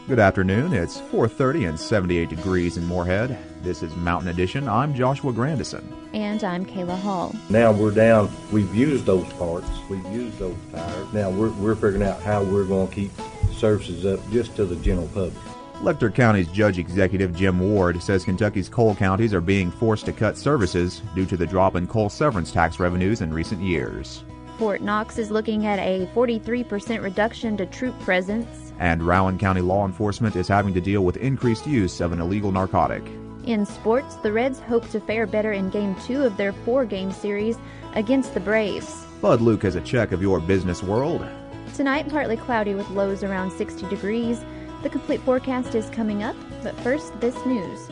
Good afternoon. It's 4:30 and 78 degrees in Moorhead. This is Mountain Edition. I'm Joshua Grandison. And I'm Kayla Hall. Now we're down. We've used those parts. We've used those tires. Now we're figuring out how we're going to keep services up just to the general public. Letcher County's Judge Executive Jim Ward says Kentucky's coal counties are being forced to cut services due to the drop in coal severance tax revenues in recent years. Fort Knox is looking at a 43% reduction to troop presence. And Rowan County law enforcement is having to deal with increased use of an illegal narcotic. In sports, the Reds hope to fare better in Game 2 of their 4-game series against the Braves. Bud Luke has a check of your business world. Tonight, partly cloudy with lows around 60 degrees. The complete forecast is coming up, but first, this news.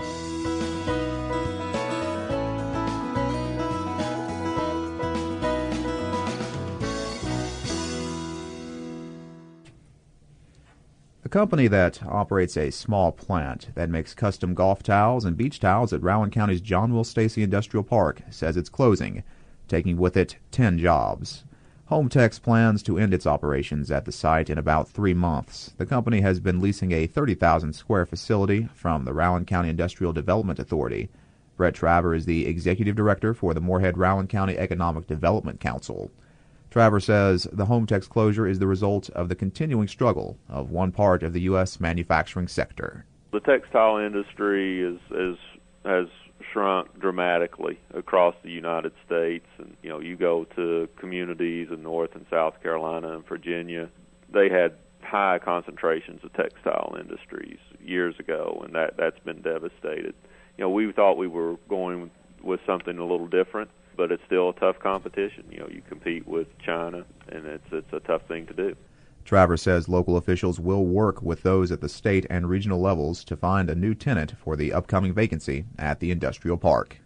A company that operates a small plant that makes custom golf towels and beach towels at Rowan County's John Will Stacy Industrial Park says it's closing, taking with it 10 jobs. HomeTex plans to end its operations at the site in about 3 months. The company has been leasing a 30,000-square facility from the Rowan County Industrial Development Authority. Brett Traver is the executive director for the Moorhead-Rowan County Economic Development Council. Traver says the HomeTex closure is the result of the continuing struggle of one part of the U.S. manufacturing sector. The textile industry has shrunk dramatically across the United States. And, you go to communities in North and South Carolina and Virginia, they had high concentrations of textile industries years ago, and that's been devastated. We thought we were going with something a little different, but it's still a tough competition. You compete with China, and it's a tough thing to do. Traver says local officials will work with those at the state and regional levels to find a new tenant for the upcoming vacancy at the industrial park.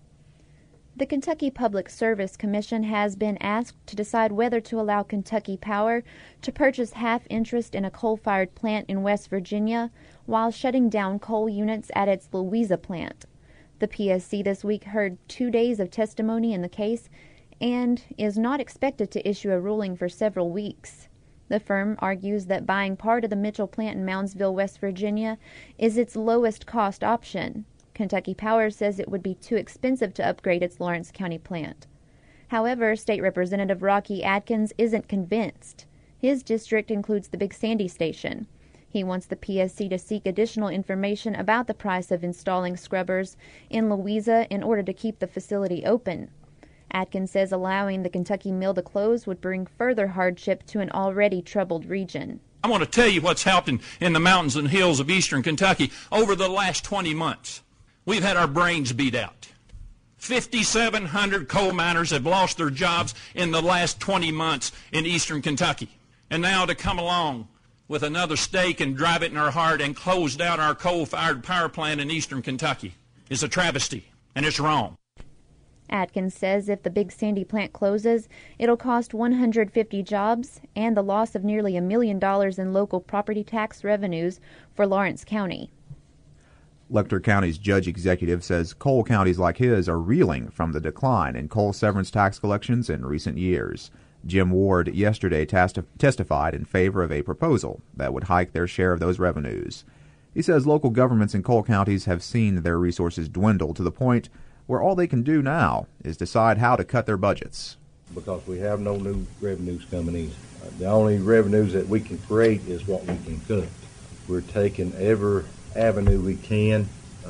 The Kentucky Public Service Commission has been asked to decide whether to allow Kentucky Power to purchase half interest in a coal-fired plant in West Virginia while shutting down coal units at its Louisa plant. The PSC this week heard 2 days of testimony in the case and is not expected to issue a ruling for several weeks. The firm argues that buying part of the Mitchell plant in Moundsville, West Virginia, is its lowest cost option. Kentucky Power says it would be too expensive to upgrade its Lawrence County plant. However, State Representative Rocky Adkins isn't convinced. His district includes the Big Sandy station. He wants the PSC to seek additional information about the price of installing scrubbers in Louisa in order to keep the facility open. Atkins says allowing the Kentucky mill to close would bring further hardship to an already troubled region. I want to tell you what's happened in the mountains and hills of eastern Kentucky over the last 20 months. We've had our brains beat out. 5,700 coal miners have lost their jobs in the last 20 months in eastern Kentucky. And now to come along with another stake and drive it in our heart and close down our coal-fired power plant in eastern Kentucky is a travesty, and it's wrong. Atkins says if the Big Sandy plant closes, it'll cost 150 jobs and the loss of nearly $1 million in local property tax revenues for Lawrence County. Letcher County's judge executive says coal counties like his are reeling from the decline in coal severance tax collections in recent years. Jim Ward yesterday testified in favor of a proposal that would hike their share of those revenues. He says local governments in coal counties have seen their resources dwindle to the point where all they can do now is decide how to cut their budgets. Because we have no new revenues coming in. The only revenues that we can create is what we can cut. We're taking every avenue we can.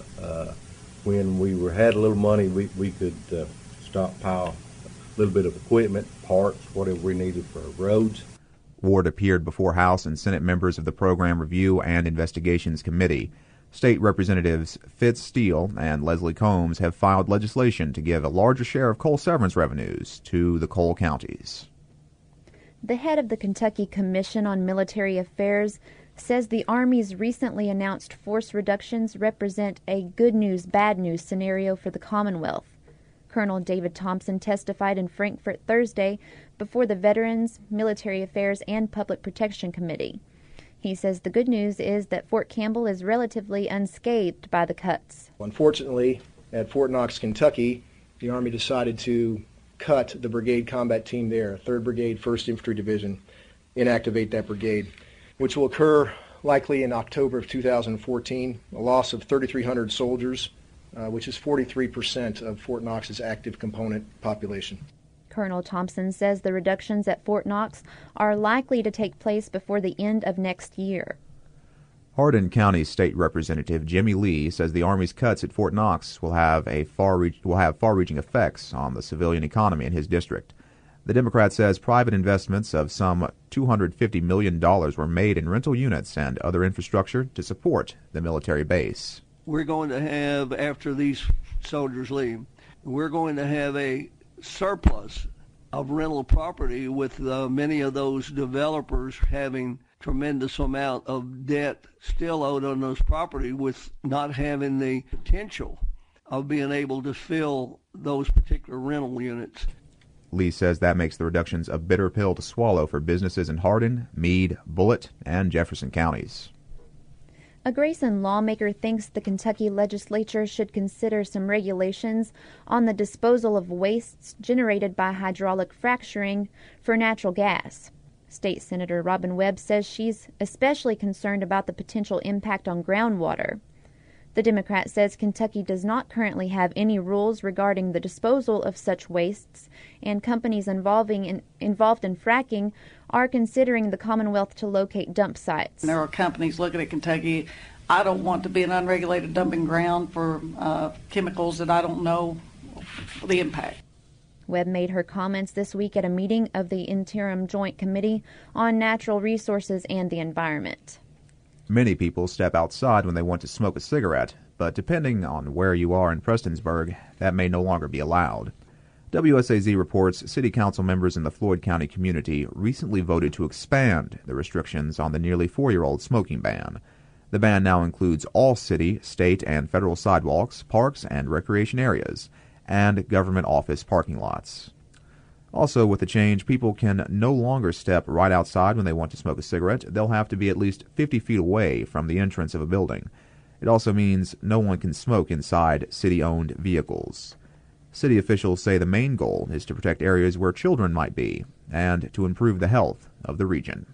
When we had a little money, we could stockpile a little bit of equipment, parts, whatever we needed for roads. Ward appeared before House and Senate members of the Program Review and Investigations Committee. State Representatives Fitz Steele and Leslie Combs have filed legislation to give a larger share of coal severance revenues to the coal counties. The head of the Kentucky Commission on Military Affairs says the Army's recently announced force reductions represent a good news, bad news scenario for the Commonwealth. Colonel David Thompson testified in Frankfort Thursday before the Veterans, Military Affairs, and Public Protection Committee. He says the good news is that Fort Campbell is relatively unscathed by the cuts. Unfortunately, at Fort Knox, Kentucky, the Army decided to cut the brigade combat team there, 3rd Brigade, 1st Infantry Division, inactivate that brigade, which will occur likely in October of 2014, a loss of 3,300 soldiers, which is 43% of Fort Knox's active component population. Colonel Thompson says the reductions at Fort Knox are likely to take place before the end of next year. Hardin County State Representative Jimmy Lee says the Army's cuts at Fort Knox will have far-reaching effects on the civilian economy in his district. The Democrat says private investments of some $250 million were made in rental units and other infrastructure to support the military base. We're going to have, after these soldiers leave, we're going to have a surplus of rental property with many of those developers having tremendous amount of debt still owed on those property with not having the potential of being able to fill those particular rental units. Lee says that makes the reductions a bitter pill to swallow for businesses in Hardin, Meade, Bullitt, and Jefferson counties. A Grayson lawmaker thinks the Kentucky legislature should consider some regulations on the disposal of wastes generated by hydraulic fracturing for natural gas. State Senator Robin Webb says she's especially concerned about the potential impact on groundwater. The Democrat says Kentucky does not currently have any rules regarding the disposal of such wastes, and companies involved in fracking are considering the Commonwealth to locate dump sites. There are companies looking at Kentucky. I don't want to be an unregulated dumping ground for chemicals that I don't know the impact. Webb made her comments this week at a meeting of the Interim Joint Committee on Natural Resources and the Environment. Many people step outside when they want to smoke a cigarette, but depending on where you are in Prestonsburg, that may no longer be allowed. WSAZ reports city council members in the Floyd County community recently voted to expand the restrictions on the nearly 4-year-old smoking ban. The ban now includes all city, state, and federal sidewalks, parks, and recreation areas, and government office parking lots. Also, with the change, people can no longer step right outside when they want to smoke a cigarette. They'll have to be at least 50 feet away from the entrance of a building. It also means no one can smoke inside city-owned vehicles. City officials say the main goal is to protect areas where children might be and to improve the health of the region.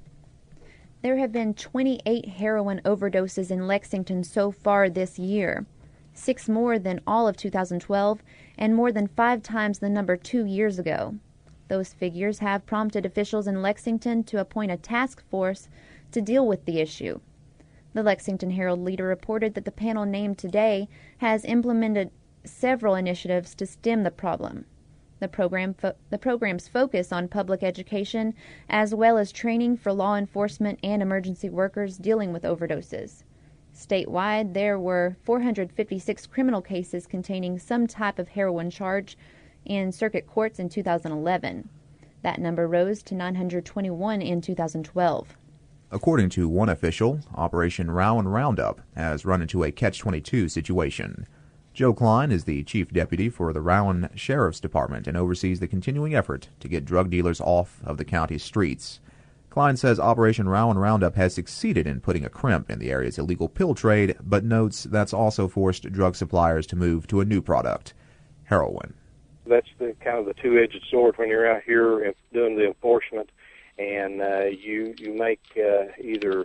There have been 28 heroin overdoses in Lexington so far this year, 6 more than all of 2012 and more than 5 times the number 2 years ago. Those figures have prompted officials in Lexington to appoint a task force to deal with the issue. The Lexington Herald-Leader reported that the panel named today has implemented several initiatives to stem the problem. The programs focus on public education as well as training for law enforcement and emergency workers dealing with overdoses. Statewide, there were 456 criminal cases containing some type of heroin charge in circuit courts in 2011. That number rose to 921 in 2012. According to one official, Operation Rowan Roundup has run into a catch-22 situation. Joe Klein is the chief deputy for the Rowan Sheriff's Department and oversees the continuing effort to get drug dealers off of the county's streets. Klein says Operation Rowan Roundup has succeeded in putting a crimp in the area's illegal pill trade, but notes that's also forced drug suppliers to move to a new product, heroin. That's the kind of the two-edged sword when you're out here doing the enforcement, and you make either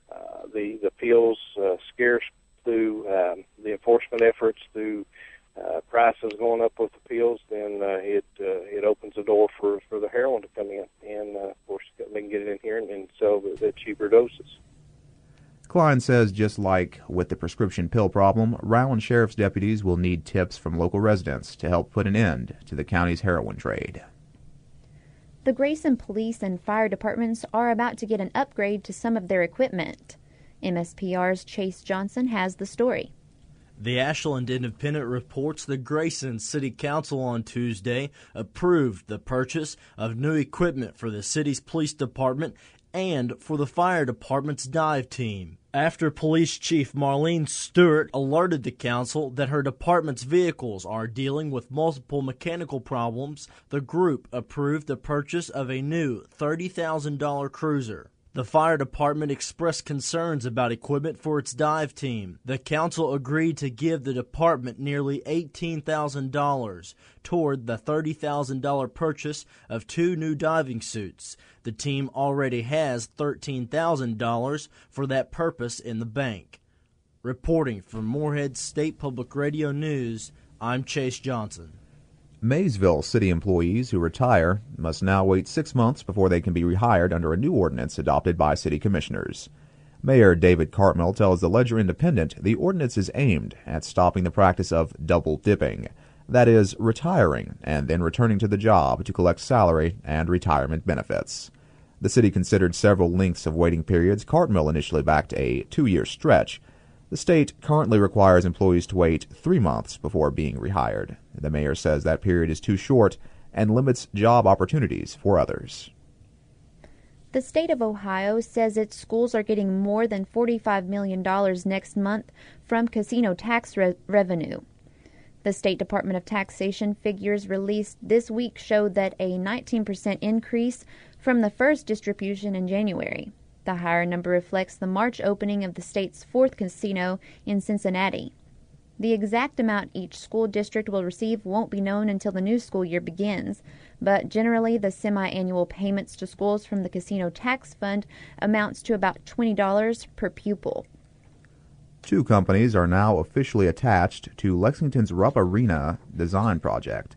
the pills scarce through the enforcement efforts, through prices going up with the pills, then it opens the door for the heroin to come in, and of course they can get it in here and sell the cheaper doses. Klein says just like with the prescription pill problem, Rowan Sheriff's deputies will need tips from local residents to help put an end to the county's heroin trade. The Grayson Police and Fire Departments are about to get an upgrade to some of their equipment. MSPR's Chase Johnson has the story. The Ashland Independent reports the Grayson City Council on Tuesday approved the purchase of new equipment for the city's police department and for the fire department's dive team. After Police Chief Marlene Stewart alerted the council that her department's vehicles are dealing with multiple mechanical problems, the group approved the purchase of a new $30,000 cruiser. The fire department expressed concerns about equipment for its dive team. The council agreed to give the department nearly $18,000 toward the $30,000 purchase of 2 new diving suits. The team already has $13,000 for that purpose in the bank. Reporting from Morehead State Public Radio News, I'm Chase Johnson. Maysville city employees who retire must now wait 6 months before they can be rehired under a new ordinance adopted by city commissioners. Mayor David Cartmill tells the Ledger Independent the ordinance is aimed at stopping the practice of double dipping, that is, retiring and then returning to the job to collect salary and retirement benefits. The city considered several lengths of waiting periods. Cartmill initially backed a 2-year stretch. The state currently requires employees to wait 3 months before being rehired. The mayor says that period is too short and limits job opportunities for others. The state of Ohio says its schools are getting more than $45 million next month from casino tax revenue. The State Department of Taxation figures released this week showed that a 19% increase from the first distribution in January. The higher number reflects the March opening of the state's 4th casino in Cincinnati. The exact amount each school district will receive won't be known until the new school year begins, but generally the semi-annual payments to schools from the Casino Tax Fund amounts to about $20 per pupil. 2 companies are now officially attached to Lexington's Rupp Arena design project.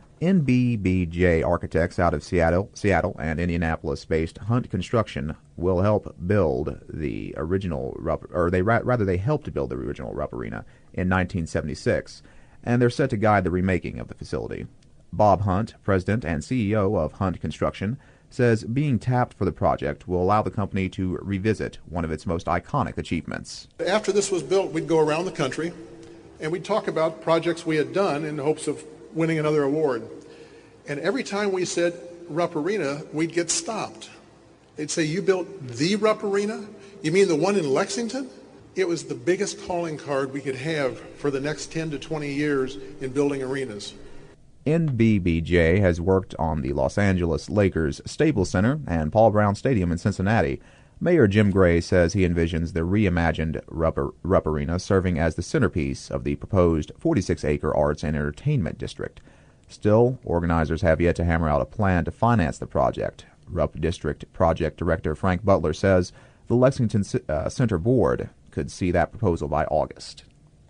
NBBJ Architects out of Seattle and Indianapolis-based Hunt Construction will help build the original they helped build the original Rupp Arena in 1976, and they're set to guide the remaking of the facility. Bob Hunt, president and CEO of Hunt Construction, says being tapped for the project will allow the company to revisit one of its most iconic achievements. After this was built, we'd go around the country and we'd talk about projects we had done in hopes of winning another award. And every time we said Rupp Arena, we'd get stopped. They'd say, "You built the Rupp Arena? You mean the one in Lexington?" It was the biggest calling card we could have for the next 10 to 20 years in building arenas. NBBJ has worked on the Los Angeles Lakers Staples Center and Paul Brown Stadium in Cincinnati. Mayor Jim Gray says he envisions the reimagined Rupp Arena serving as the centerpiece of the proposed 46-acre arts and entertainment district. Still, organizers have yet to hammer out a plan to finance the project. Rupp District Project Director Frank Butler says the Lexington Center Board could see that proposal by August.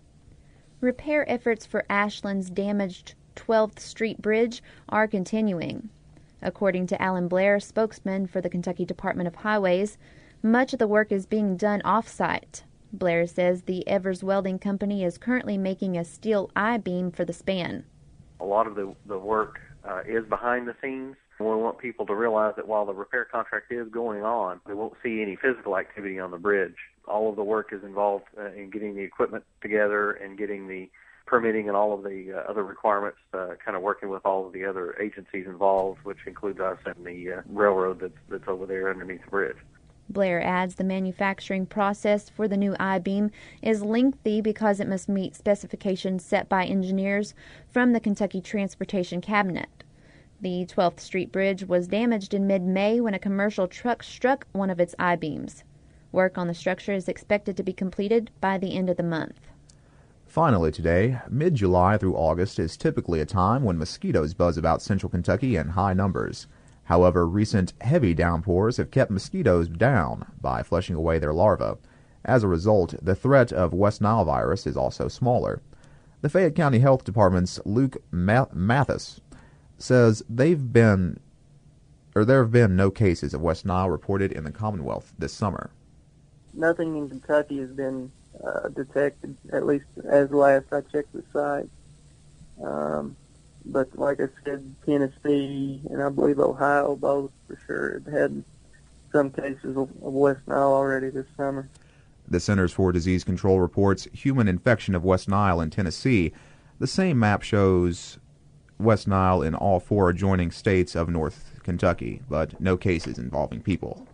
Repair efforts for Ashland's damaged 12th Street Bridge are continuing. According to Alan Blair, spokesman for the Kentucky Department of Highways, much of the work is being done off-site. Blair says the Evers Welding Company is currently making a steel I-beam for the span. A lot of the work is behind the scenes. We want people to realize that while the repair contract is going on, we won't see any physical activity on the bridge. All of the work is involved in getting the equipment together and getting the permitting and all of the other requirements, kind of working with all of the other agencies involved, which includes us and the railroad that's over there underneath the bridge. Blair adds the manufacturing process for the new I-beam is lengthy because it must meet specifications set by engineers from the Kentucky Transportation Cabinet. The 12th Street Bridge was damaged in mid-May when a commercial truck struck one of its I-beams. Work on the structure is expected to be completed by the end of the month. Finally today, mid-July through August is typically a time when mosquitoes buzz about central Kentucky in high numbers. However, recent heavy downpours have kept mosquitoes down by flushing away their larvae. As a result, the threat of West Nile virus is also smaller. The Fayette County Health Department's Luke Mathis says there have been no cases of West Nile reported in the Commonwealth this summer. Nothing in Kentucky has been detected, at least as last I checked the site. But like I said, Tennessee and I believe Ohio both for sure have had some cases of West Nile already this summer. The Centers for Disease Control reports human infection of West Nile in Tennessee. The same map shows West Nile in all 4 adjoining states of North Kentucky, but no cases involving people.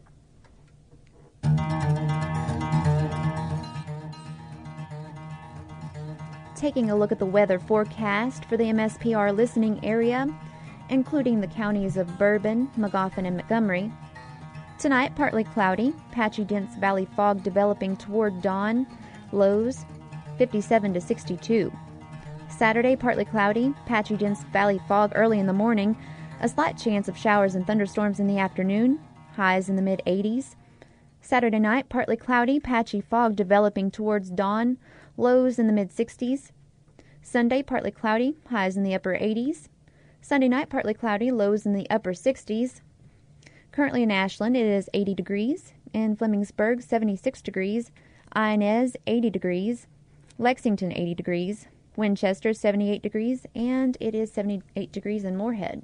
Taking a look at the weather forecast for the MSPR listening area, including the counties of Bourbon, Magoffin, and Montgomery. Tonight, partly cloudy, patchy dense valley fog developing toward dawn, lows 57 to 62. Saturday, partly cloudy, patchy dense valley fog early in the morning, a slight chance of showers and thunderstorms in the afternoon, highs in the mid-80s. Saturday night, partly cloudy, patchy fog developing towards dawn, lows in the mid-60s. Sunday, partly cloudy, highs in the upper 80s. Sunday night, partly cloudy, lows in the upper 60s. Currently in Ashland, it is 80 degrees. In Flemingsburg, 76 degrees. Inez, 80 degrees. Lexington, 80 degrees. Winchester, 78 degrees. And it is 78 degrees in Moorhead.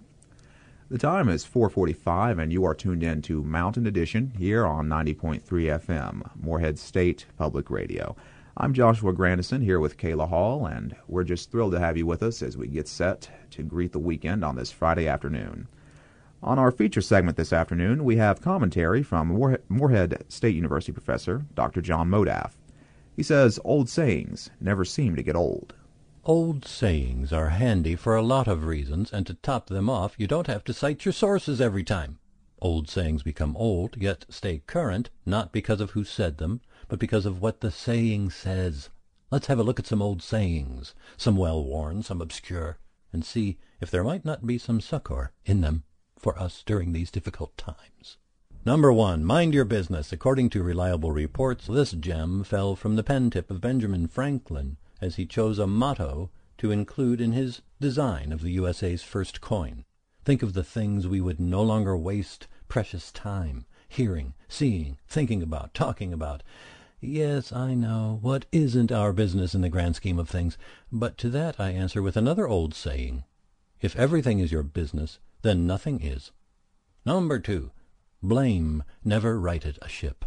The time is 4:45, and you are tuned in to Mountain Edition here on 90.3 FM, Moorhead State Public Radio. I'm Joshua Grandison here with Kayla Hall, and we're just thrilled to have you with us as we get set to greet the weekend on this Friday afternoon. On our feature segment this afternoon, we have commentary from Moorhead State University professor Dr. John Modaff. He says old sayings never seem to get old. Old sayings are handy for a lot of reasons, and to top them off, you don't have to cite your sources every time. Old sayings become old, yet stay current, not because of who said them, but because of what the saying says. Let's have a look at some old sayings, some well-worn, some obscure, and see if there might not be some succor in them for us during these difficult times. Number 1, mind your business. According to reliable reports, this gem fell from the pen tip of Benjamin Franklin as he chose a motto to include in his design of the USA's first coin. Think of the things we would no longer waste precious time hearing, seeing, thinking about, talking about. Yes, I know, what isn't our business in the grand scheme of things? But to that I answer with another old saying. If everything is your business, then nothing is. Number 2, blame never righted a ship.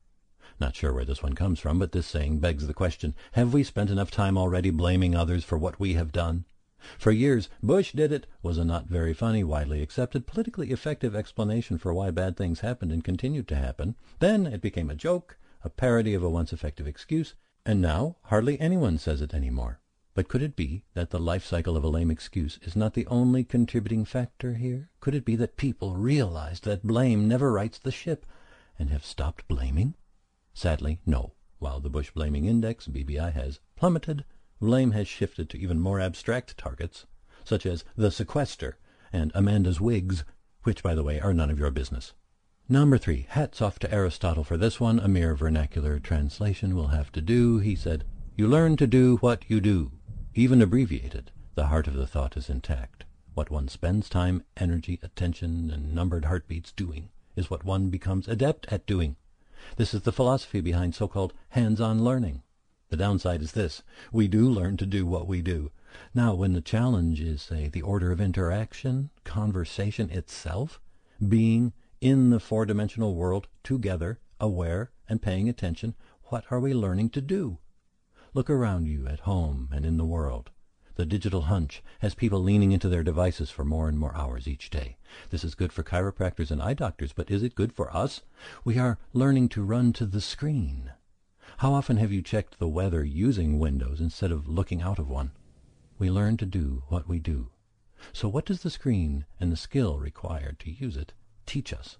Not sure where this one comes from, but this saying begs the question, have we spent enough time already blaming others for what we have done? For years, Bush did it was a not very funny, widely accepted, politically effective explanation for why bad things happened and continued to happen. Then it became a joke, a parody of a once effective excuse, and now hardly anyone says it anymore. But could it be that the life cycle of a lame excuse is not the only contributing factor here? Could it be that people realized that blame never rights the ship and have stopped blaming? Sadly, no. While the Bush Blaming Index, BBI, has plummeted, blame has shifted to even more abstract targets, such as the sequester and Amanda's wigs, which, by the way, are none of your business. Number 3, hats off to Aristotle for this one. A mere vernacular translation will have to do. He said, "You learn to do what you do. Even abbreviated, the heart of the thought is intact. What one spends time, energy, attention, and numbered heartbeats doing is what one becomes adept at doing. This is the philosophy behind so-called hands-on learning. The downside is this: we do learn to do what we do. Now, when the challenge is, say, the order of interaction, conversation itself, being in the four-dimensional world together, aware and paying attention, what are we learning to do? Look around you at home and in the world. The digital hunch has people leaning into their devices for more and more hours each day. This is good for chiropractors and eye doctors, but is it good for us? We are learning to run to the screen. How often have you checked the weather using Windows instead of looking out of one? We learn to do what we do. So what does the screen and the skill required to use it teach us?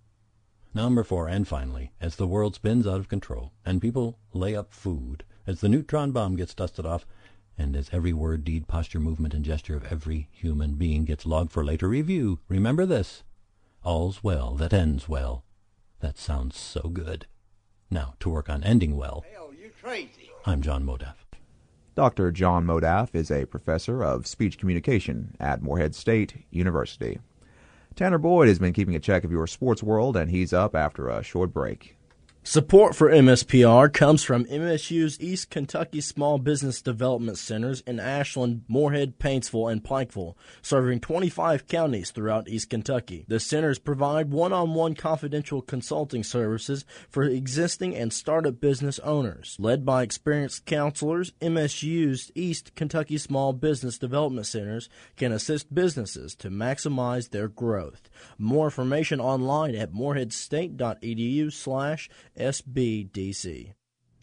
Number 4, and finally, as the world spins out of control and people lay up food, as the neutron bomb gets dusted off, and as every word, deed, posture, movement, and gesture of every human being gets logged for later review, remember this: all's well that ends well. That sounds so good. Now, to work on ending well, Hell, you crazy. I'm John Modaff. Dr. John Modaff is a professor of speech communication at Moorhead State University. Tanner Boyd has been keeping a check of your sports world, and he's up after a short break. Support for MSPR comes from MSU's East Kentucky Small Business Development Centers in Ashland, Moorhead, Paintsville, and Pikeville, serving 25 counties throughout East Kentucky. The centers provide one-on-one confidential consulting services for existing and startup business owners. Led by experienced counselors, MSU's East Kentucky Small Business Development Centers can assist businesses to maximize their growth. More information online at moorheadstate.edu/SBDC.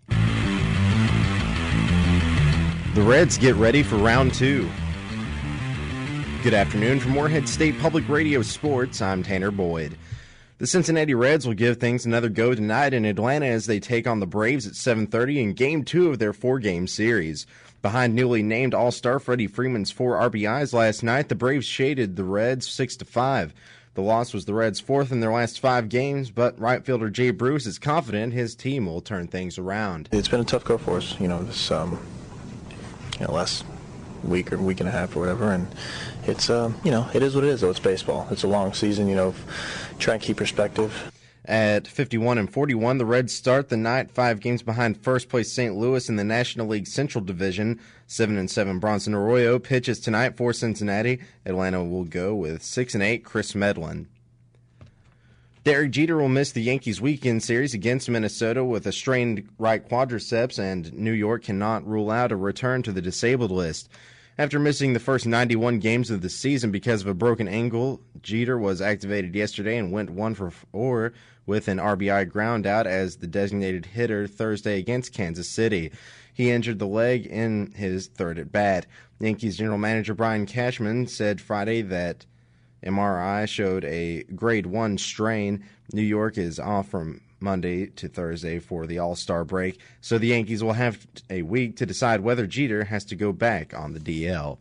The Reds get ready for round 2. Good afternoon from Moorhead State Public Radio Sports. I'm Tanner Boyd. The Cincinnati Reds will give things another go tonight in Atlanta as they take on the Braves at 7:30 in Game 2 of their 4-game series. Behind newly named All-Star Freddie Freeman's 4 RBIs last night, the Braves shaded the Reds 6-5. The loss was the Reds' 4th in their last 5 games, but right fielder Jay Bruce is confident his team will turn things around. It's been a tough go for us, this last week or week and a half or whatever, and it's it is what it is, though. It's baseball. It's a long season, try and keep perspective. At 51-41, the Reds start the night 5 games behind first-place St. Louis in the National League Central Division. 7-7 Bronson Arroyo pitches tonight for Cincinnati. Atlanta will go with 6-8 Chris Medlin. Derek Jeter will miss the Yankees' weekend series against Minnesota with a strained right quadriceps, and New York cannot rule out a return to the disabled list. After missing the first 91 games of the season because of a broken ankle, Jeter was activated yesterday and went 1 for 4 with an RBI ground out as the designated hitter Thursday against Kansas City. He injured the leg in his 3rd at-bat. Yankees general manager Brian Cashman said Friday that MRI showed a grade 1 strain. New York is off from Monday to Thursday for the All-Star break, so the Yankees will have a week to decide whether Jeter has to go back on the DL.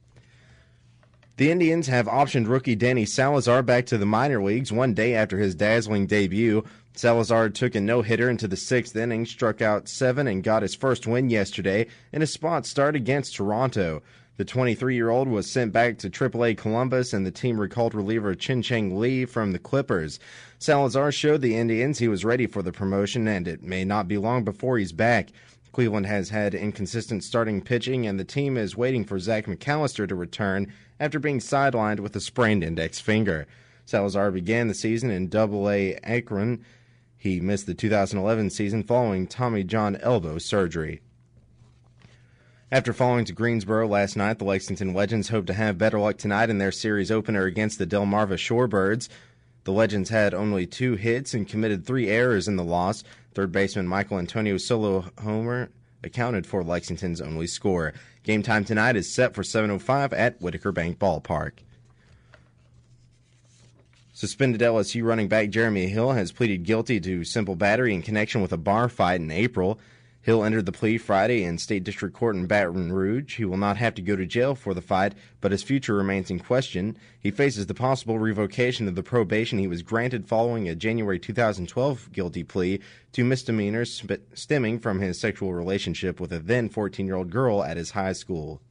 The Indians have optioned rookie Danny Salazar back to the minor leagues 1 day after his dazzling debut. Salazar took a no-hitter into the 6th inning, struck out 7, and got his first win yesterday in a spot start against Toronto. The 23-year-old was sent back to AAA Columbus, and the team recalled reliever Chin Cheng Lee from the Clippers. Salazar showed the Indians he was ready for the promotion, and it may not be long before he's back. Cleveland has had inconsistent starting pitching, and the team is waiting for Zach McAllister to return after being sidelined with a sprained index finger. Salazar began the season in AA Akron. He missed the 2011 season following Tommy John elbow surgery. After falling to Greensboro last night, the Lexington Legends hope to have better luck tonight in their series opener against the Delmarva Shorebirds. The Legends had only 2 hits and committed 3 errors in the loss. Third baseman Michael Antonio's solo homer accounted for Lexington's only score. Game time tonight is set for 7:05 at Whitaker Bank Ballpark. Suspended LSU running back Jeremy Hill has pleaded guilty to simple battery in connection with a bar fight in April. Hill entered the plea Friday in State District Court in Baton Rouge. He will not have to go to jail for the fight, but his future remains in question. He faces the possible revocation of the probation he was granted following a January 2012 guilty plea to misdemeanors stemming from his sexual relationship with a then 14-year-old girl at his high school.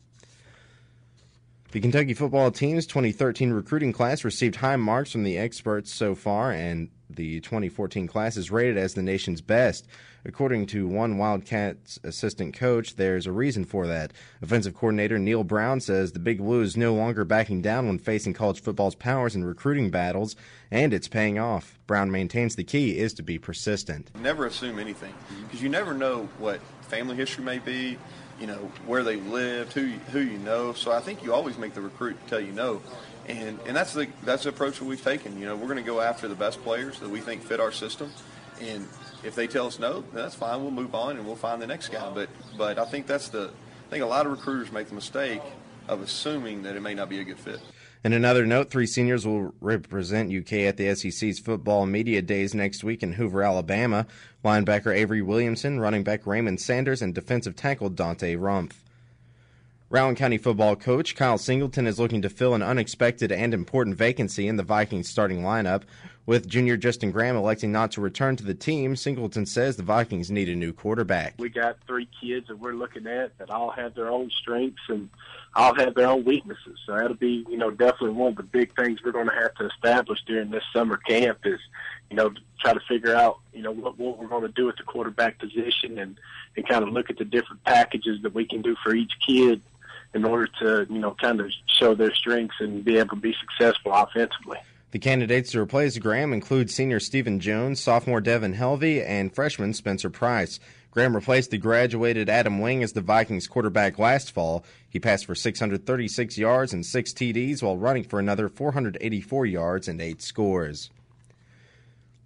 The Kentucky football team's 2013 recruiting class received high marks from the experts so far, and the 2014 class is rated as the nation's best. According to one Wildcats assistant coach, there's a reason for that. Offensive coordinator Neil Brown says the Big Blue is no longer backing down when facing college football's powers in recruiting battles, and it's paying off. Brown maintains the key is to be persistent. Never assume anything, because you never know what family history may be, where they lived, who you know. So I think you always make the recruit tell you no. And that's the approach that we've taken. We're going to go after the best players that we think fit our system. And if they tell us no, then that's fine. We'll move on and we'll find the next guy. But I think I think a lot of recruiters make the mistake of assuming that it may not be a good fit. And another note, 3 seniors will represent UK at the SEC's Football Media Days next week in Hoover, Alabama. Linebacker Avery Williamson, running back Raymond Sanders, and defensive tackle Dante Rumpf. Rowan County football coach Kyle Singleton is looking to fill an unexpected and important vacancy in the Vikings starting lineup. With junior Justin Graham electing not to return to the team, Singleton says the Vikings need a new quarterback. We got 3 kids that we're looking at that all have their own strengths and all have their own weaknesses. So that'll be, definitely one of the big things we're going to have to establish during this summer camp is, to try to figure out, what we're going to do at the quarterback position and kind of look at the different packages that we can do for each kid in order to, kind of show their strengths and be able to be successful offensively. The candidates to replace Graham include senior Stephen Jones, sophomore Devin Helvey, and freshman Spencer Price. Graham replaced the graduated Adam Wing as the Vikings quarterback last fall. He passed for 636 yards and 6 TDs while running for another 484 yards and 8 scores.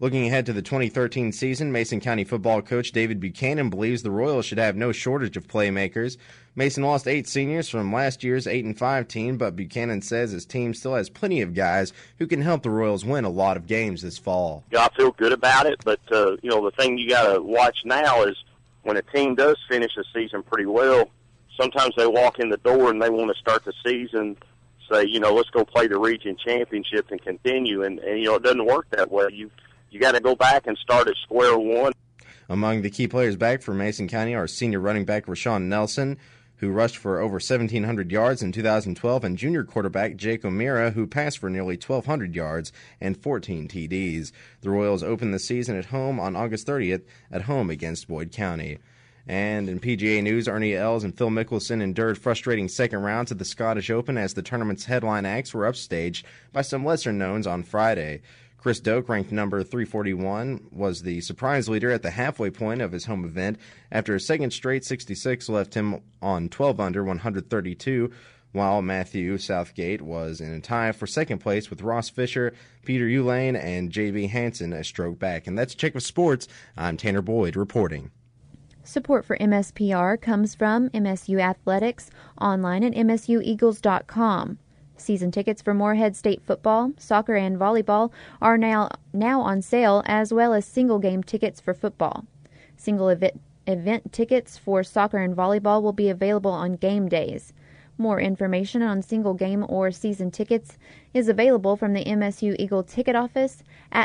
Looking ahead to the 2013 season, Mason County football coach David Buchanan believes the Royals should have no shortage of playmakers. Mason lost 8 seniors from last year's 8-5 team, but Buchanan says his team still has plenty of guys who can help the Royals win a lot of games this fall. I feel good about it, but the thing you got to watch now is when a team does finish the season pretty well, sometimes they walk in the door and they want to start the season, say, let's go play the region championship and continue, and it doesn't work that way. You got to go back and start at square one. Among the key players back for Mason County are senior running back Rashawn Nelson, who rushed for over 1,700 yards in 2012, and junior quarterback Jake O'Meara, who passed for nearly 1,200 yards and 14 TDs. The Royals open the season at home on August 30th at home against Boyd County. And in PGA news, Ernie Els and Phil Mickelson endured frustrating second rounds at the Scottish Open as the tournament's headline acts were upstaged by some lesser knowns on Friday. Chris Doak, ranked number 341, was the surprise leader at the halfway point of his home event after a second straight 66 left him on 12 under 132, while Matthew Southgate was in a tie for second place with Ross Fisher, Peter Ullane, and J.B. Hansen a stroke back. And that's Check with Sports. I'm Tanner Boyd reporting. Support for MSPR comes from MSU Athletics, online at msueagles.com. Season tickets for Moorhead State football, soccer, and volleyball are now on sale, as well as single-game tickets for football. Single event tickets for soccer and volleyball will be available on game days. More information on single-game or season tickets is available from the MSU Eagle ticket office at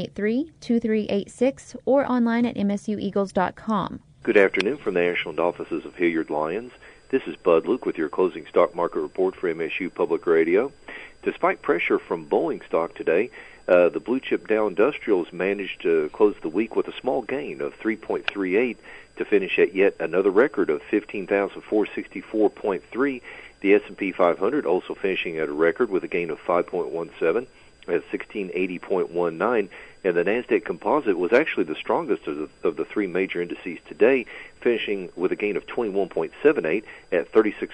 783-2386 or online at msueagles.com. Good afternoon from the Ashland offices of Hilliard Lyons. This is Bud Luke with your closing stock market report for MSU Public Radio. Despite pressure from Boeing stock today, the blue chip Dow Industrials managed to close the week with a small gain of 3.38 to finish at yet another record of 15,464.3. The S&P 500 also finishing at a record with a gain of 5.17 at 1680.19, and the NASDAQ Composite was actually the strongest of the three major indices today, finishing with a gain of 21.78 at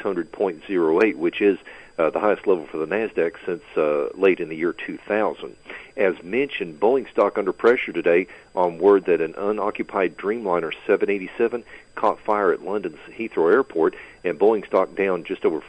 3600.08, which is the highest level for the NASDAQ since late in the year 2000. As mentioned, Boeing stock under pressure today on word that an unoccupied Dreamliner 787 caught fire at London's Heathrow Airport, and Boeing stock down just over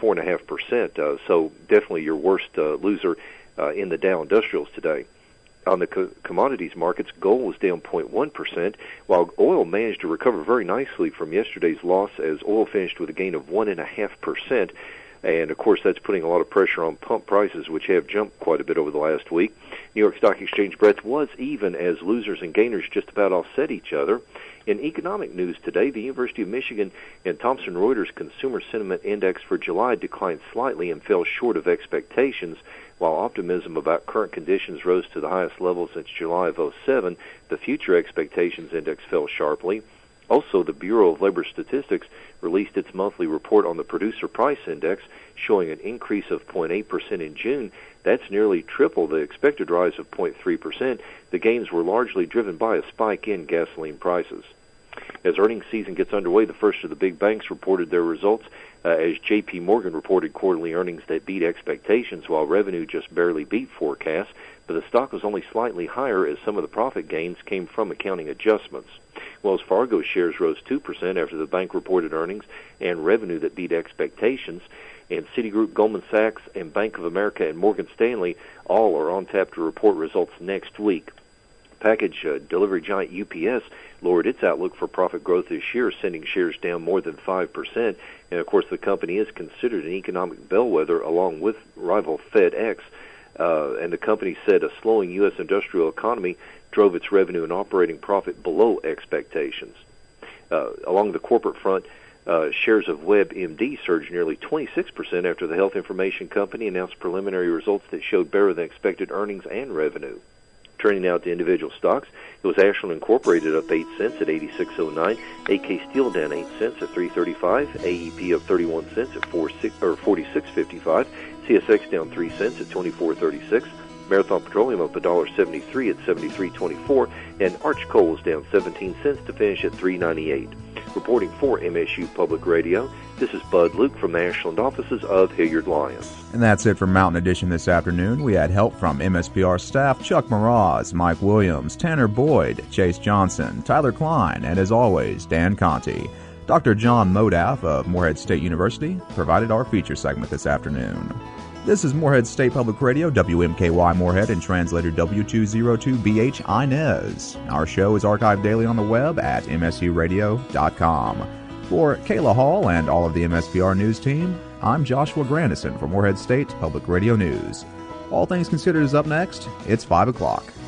4.5%, so definitely your worst loser in the Dow Industrials today. On the commodities markets, gold was down 0.1%, while oil managed to recover very nicely from yesterday's loss as oil finished with a gain of 1.5%. And, of course, that's putting a lot of pressure on pump prices, which have jumped quite a bit over the last week. New York Stock Exchange Brent was even as losers and gainers just about offset each other. In economic news today, the University of Michigan and Thomson Reuters Consumer Sentiment Index for July declined slightly and fell short of expectations, while optimism about current conditions rose to the highest level since July of 2007. The Future Expectations Index fell sharply. Also, the Bureau of Labor Statistics released its monthly report on the Producer Price Index, showing an increase of 0.8% in June. That's nearly triple the expected rise of 0.3%. The gains were largely driven by a spike in gasoline prices. As earnings season gets underway, the first of the big banks reported their results, as J.P. Morgan reported quarterly earnings that beat expectations, while revenue just barely beat forecasts, but the stock was only slightly higher as some of the profit gains came from accounting adjustments. Wells Fargo shares rose 2% after the bank reported earnings and revenue that beat expectations, and Citigroup, Goldman Sachs, and Bank of America and Morgan Stanley all are on tap to report results next week. Package delivery giant UPS lowered its outlook for profit growth this year, sending shares down more than 5%. And, of course, the company is considered an economic bellwether along with rival FedEx. And the company said a slowing U.S. industrial economy drove its revenue and operating profit below expectations. Along the corporate front, shares of WebMD surged nearly 26% after the health information company announced preliminary results that showed better than expected earnings and revenue. Turning now to individual stocks, it was Ashland Incorporated up 8 cents at 86.09, AK Steel down 8 cents at 3.35, AEP up 31 cents at 46.55, CSX down 3 cents at 24.36, Marathon Petroleum up $1.73 at 73.24, and Arch Coal was down 17 cents to finish at 3.98. Reporting for MSU Public Radio, this is Bud Luke from the Ashland offices of Hilliard Lyons. And that's it for Mountain Edition this afternoon. We had help from MSPR staff Chuck Mraz, Mike Williams, Tanner Boyd, Chase Johnson, Tyler Klein, and as always, Dan Conti. Dr. John Modaff of Morehead State University provided our feature segment this afternoon. This is Morehead State Public Radio, WMKY Morehead, and translator W202BH Inez. Our show is archived daily on the web at msuradio.com. For Kayla Hall and all of the MSPR News team, I'm Joshua Grandison for Morehead State Public Radio News. All Things Considered is up next. It's 5 o'clock.